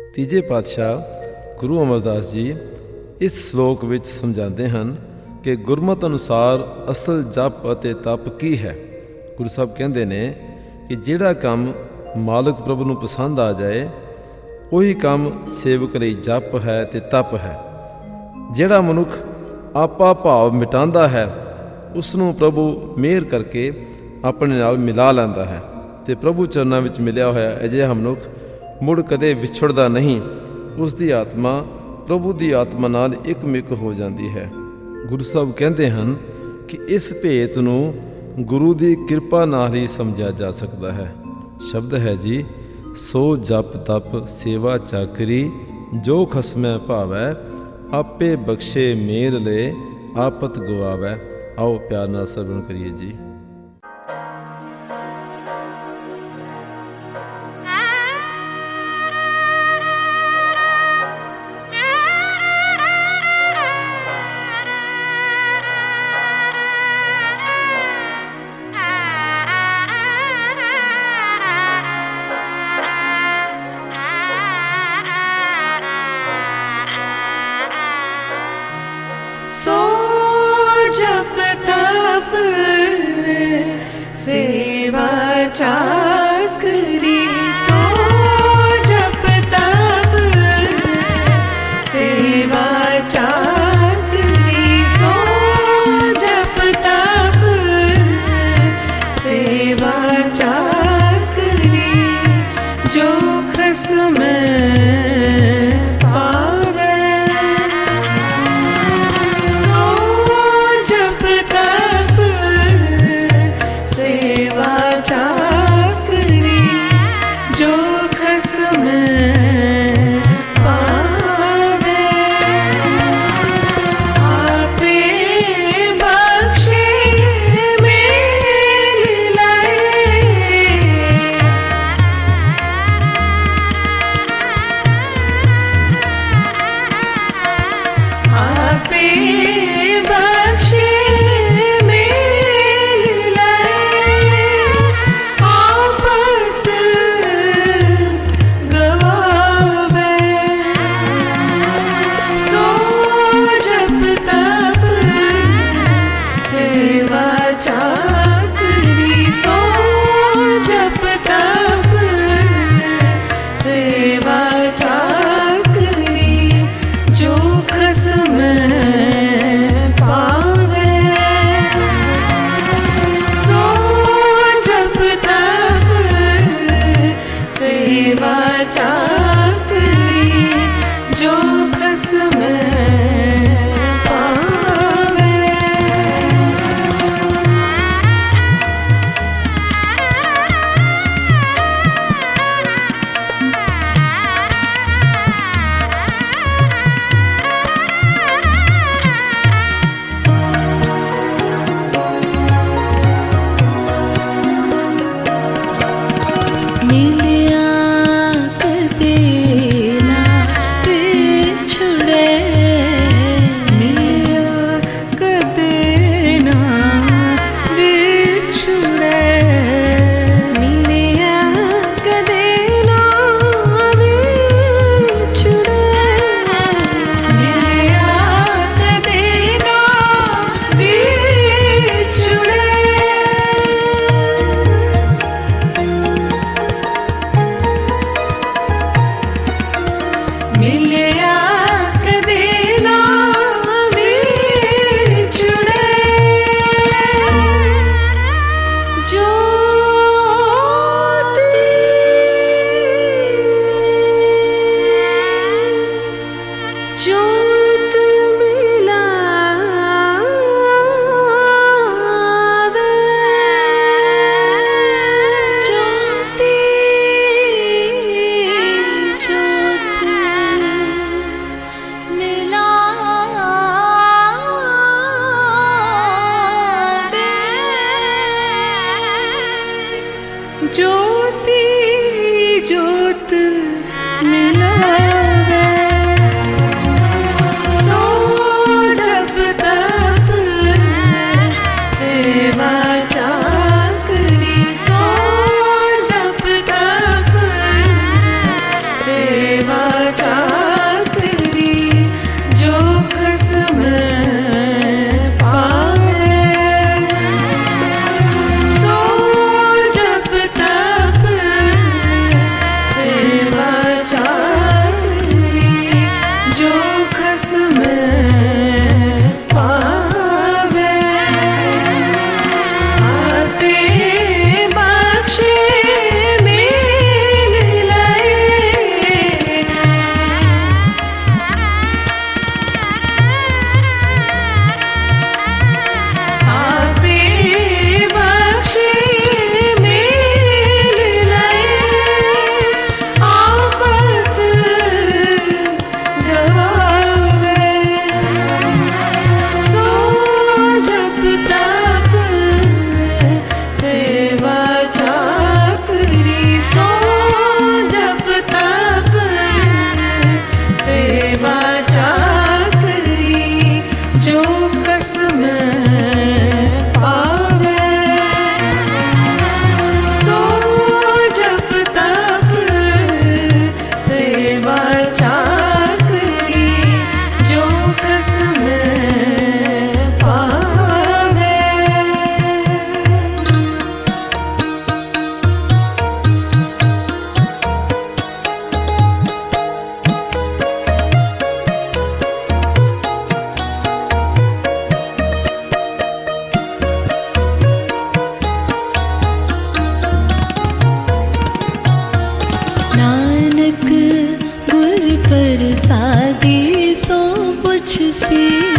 ਤੀਜੇ ਪਾਤਸ਼ਾਹ ਗੁਰੂ ਅਮਰਦਾਸ ਜੀ ਇਸ ਸ਼ਲੋਕ ਵਿੱਚ ਸਮਝਾਉਂਦੇ ਹਨ ਕਿ ਗੁਰਮਤਿ ਅਨੁਸਾਰ ਅਸਲ ਜਪ ਅਤੇ ਤਪ ਕੀ ਹੈ। ਗੁਰੂ ਸਾਹਿਬ ਕਹਿੰਦੇ ਨੇ ਕਿ ਜਿਹੜਾ ਕੰਮ ਮਾਲਕ ਪ੍ਰਭੂ ਨੂੰ ਪਸੰਦ ਆ ਜਾਏ ਉਹੀ ਕੰਮ ਸੇਵਕ ਲਈ ਜਪ ਹੈ ਅਤੇ ਤਪ ਹੈ। ਜਿਹੜਾ ਮਨੁੱਖ ਆਪਾ ਭਾਵ ਮਿਟਾਉਂਦਾ ਹੈ ਉਸ ਨੂੰ ਪ੍ਰਭੂ ਮਿਹਰ ਕਰਕੇ ਆਪਣੇ ਨਾਲ ਮਿਲਾ ਲੈਂਦਾ ਹੈ ਅਤੇ ਪ੍ਰਭੂ ਚਰਨਾਂ ਵਿੱਚ ਮਿਲਿਆ ਹੋਇਆ ਅਜਿਹਾ ਮਨੁੱਖ ਮੁੜ ਕਦੇ ਵਿਛੜਦਾ ਨਹੀਂ। ਉਸ ਦੀ ਆਤਮਾ ਪ੍ਰਭੂ ਦੀ ਆਤਮਾ ਨਾਲ ਇੱਕਮਿਕ ਹੋ ਜਾਂਦੀ ਹੈ। ਗੁਰੂ ਸਾਹਿਬ ਕਹਿੰਦੇ ਹਨ ਕਿ ਇਸ ਭੇਤ ਨੂੰ ਗੁਰੂ ਦੀ ਕਿਰਪਾ ਨਾਲ ਹੀ ਸਮਝਿਆ ਜਾ ਸਕਦਾ ਹੈ। ਸ਼ਬਦ ਹੈ ਜੀ, ਸੋ ਜਪ ਤਪ ਸੇਵਾ ਚਾਕਰੀ ਜੋ ਖਸਮੈ ਭਾਵੈ ਆਪੇ ਬਖਸ਼ੇ ਮੇਰ ਲੈ ਆਪਤ ਗਵਾਵੈ। ਆਓ ਪਿਆਰ ਨਾਲ ਸਰਵਣ ਕਰੀਏ ਜੀ। सो जप तप सेवा चाकरी, सो जप तप सेवा चाकरी, सो जप तप सेवा चाकरी जो खस्म मिलिया कदे ना पिछ प्रसादी सो पुछसी।